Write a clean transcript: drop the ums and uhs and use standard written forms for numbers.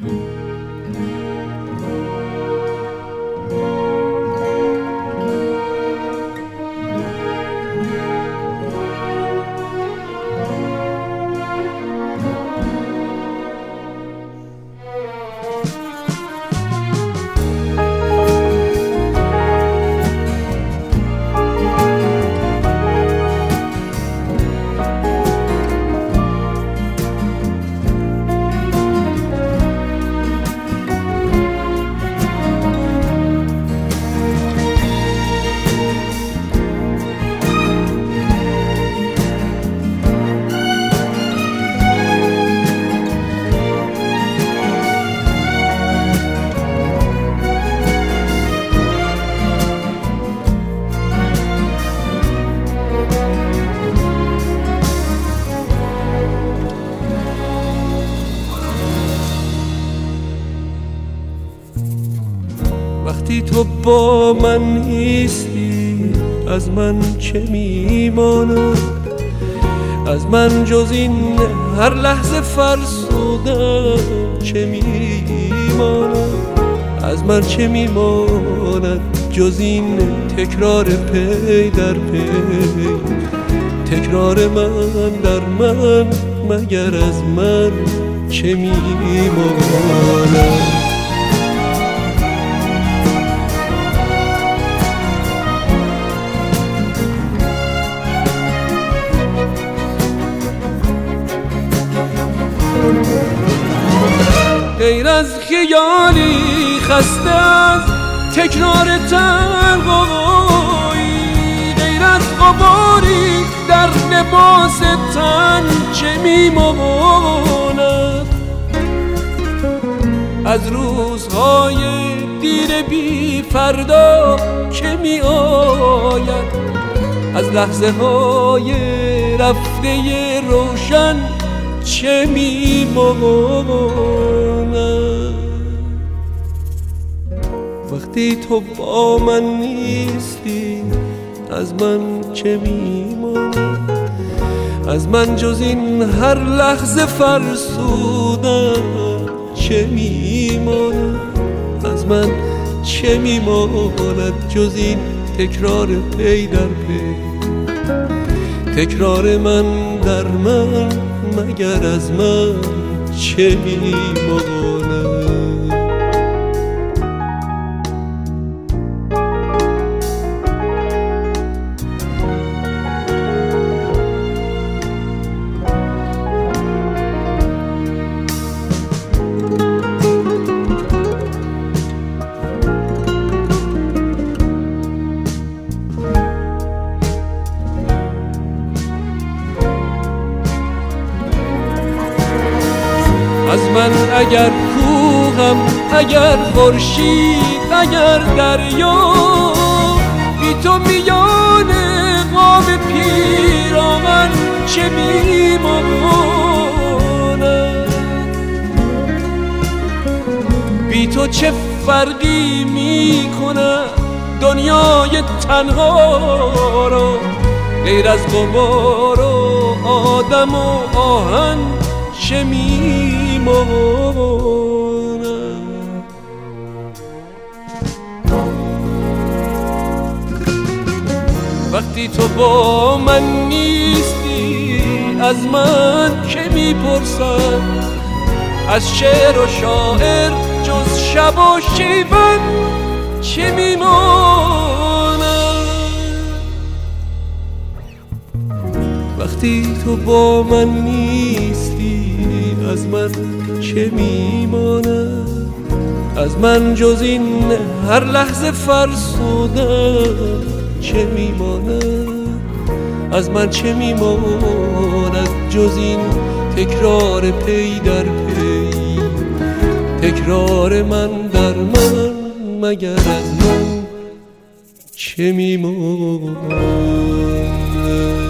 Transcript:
وقتی تو با من نیستی از من چه میماند؟ از من جز این هر لحظه فرسودن چه میماند؟ از من چه میماند جز این تکرار پی در پی؟ تکرار من در من مگر از من چه میماند؟ غیر از خیالی خسته از تکرار تنهایی، غیر از غباری در لباس تن چه میماند؟ از روزهای دیر بی فردا که می آید؟ از لحظه های رفته روشن چه میماند؟ وقتی تو با من نیستی از من چه میماند؟ از من جز این هر لحظه فرسودن چه میماند؟ از من چه میماند جز این تکرار پی در پی؟ تکرار من در من مگر از من چه میماند؟ از من اگر کوهم، اگر خورشید، اگر دریا، بی تو میان قاب پیراهن چه میماند؟ بی تو چه فرقی میکنه دنیای تنها را؟ غیر از غبار و آدم و آهن چه میماند؟ وقتی تو با من نیستی از من که میپرسد؟ از شعر و شاعر جز شب و شیون چه میماند؟ وقتی تو با من نیستی از من چه میماند؟ از من جز این هر لحظه فرسودن چه میماند؟ از من چه میماند جز این تکرار پی در پی؟ تکرار من در من مگر از من چه میماند؟